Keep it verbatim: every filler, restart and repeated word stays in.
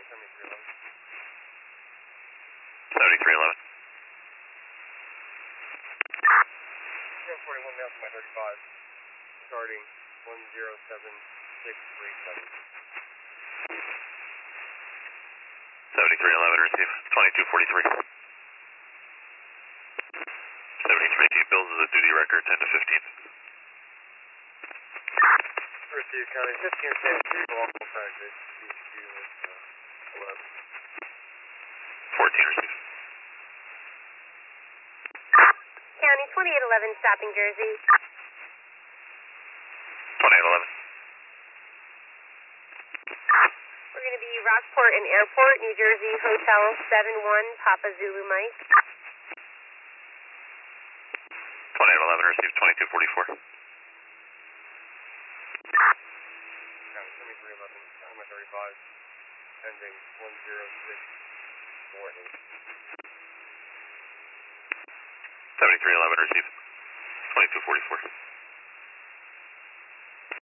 seventy-three eleven. zero forty-one down to my thirty-five. Starting one zero seven six three seven. seventy-three eleven, receive twenty-two forty-three. seventy-three eighteen bills is a duty record, ten to fifteen. Receive County fifteen San Diego, local practice, D Q eleven. fourteen receive. County twenty-eight eleven, stopping Jersey. twenty-eight eleven. We're going to be Rockport and Airport, New Jersey, Hotel seven one, Papa Zulu Mike. twenty-eight eleven, receive twenty-two forty-four. County seventy-three eleven, down to my thirty-five. Ending one zero six four eight. seventy-three eleven, receive twenty-two forty-four.